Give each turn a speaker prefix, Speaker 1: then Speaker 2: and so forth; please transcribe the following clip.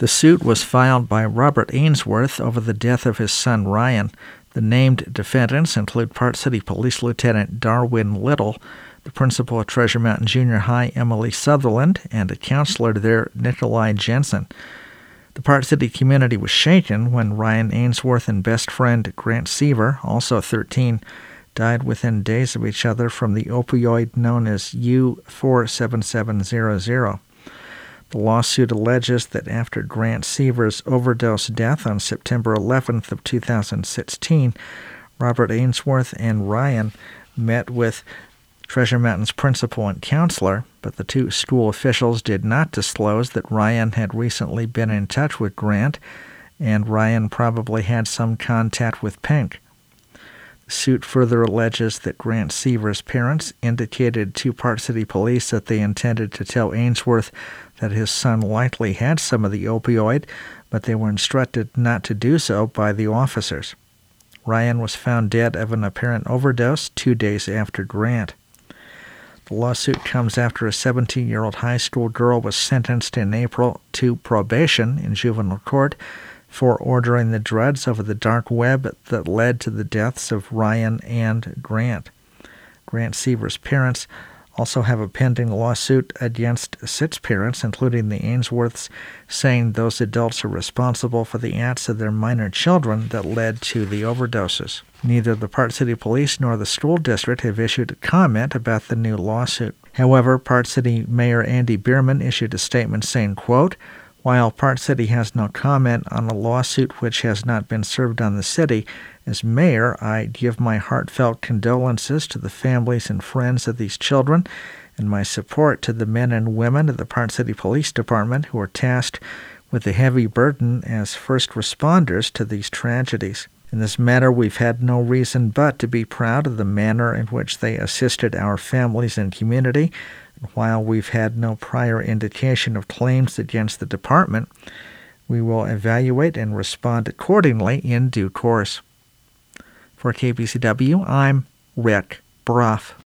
Speaker 1: The suit was filed by Robert Ainsworth over the death of his son Ryan. The named defendants include Park City Police Lieutenant Darwin Little, the principal of Treasure Mountain Junior High, Emily Sutherland, and a counselor there, Nikolai Jensen. The Park City community was shaken when Ryan Ainsworth and best friend Grant Seaver, also 13, died within days of each other from the opioid known as U47700. The lawsuit alleges that after Grant Seaver's overdose death on September 11th of 2016, Robert Ainsworth and Ryan met with Treasure Mountain's principal and counselor, but the two school officials did not disclose that Ryan had recently been in touch with Grant, and Ryan probably had some contact with Pink. The suit further alleges that Grant Seaver's parents indicated to Park City Police that they intended to tell Ainsworth that his son likely had some of the opioid, but they were instructed not to do so by the officers. Ryan was found dead of an apparent overdose 2 days after Grant. The lawsuit comes after a 17-year-old high school girl was sentenced in April to probation in juvenile court for ordering the drugs over the dark web that led to the deaths of Ryan and Grant. Grant Seaver's parents also have a pending lawsuit against 6 parents, including the Ainsworths, saying those adults are responsible for the acts of their minor children that led to the overdoses. Neither the Park City Police nor the school district have issued a comment about the new lawsuit. However, Park City Mayor Andy Bierman issued a statement saying, quote, "While Park City has no comment on a lawsuit which has not been served on the city, as mayor, I give my heartfelt condolences to the families and friends of these children and my support to the men and women of the Park City Police Department who are tasked with the heavy burden as first responders to these tragedies. In this matter, we've had no reason but to be proud of the manner in which they assisted our families and community. And while we've had no prior indication of claims against the department, we will evaluate and respond accordingly in due course." For KPCW, I'm Rick Brough.